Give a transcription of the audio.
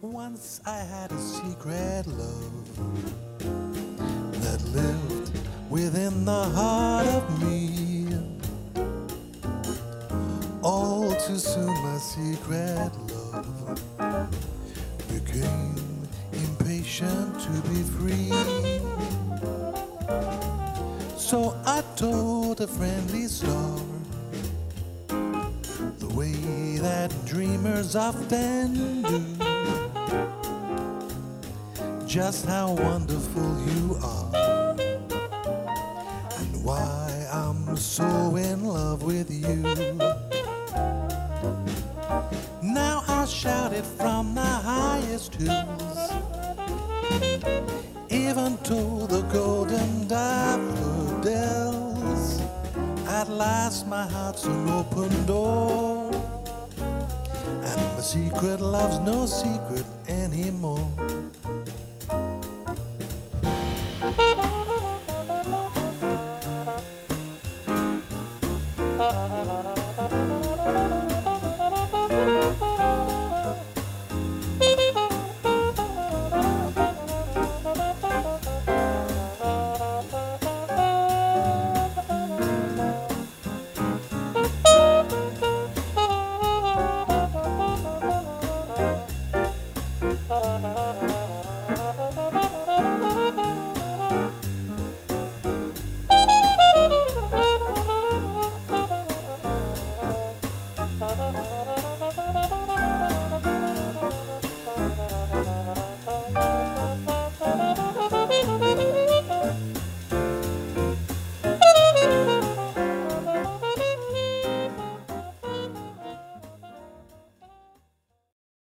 Once I had a secret love that lived within the heart of me. All too soon my secret love became impatient to be free. So I told a friendly star, the way that dreamers often do, just how wonderful you are, and why I'm so in love with you. Now I'll shout it from the highest hills, even to the golden daffodils. At last my heart's an open door, and my secret love's no secret anymore. Thank you.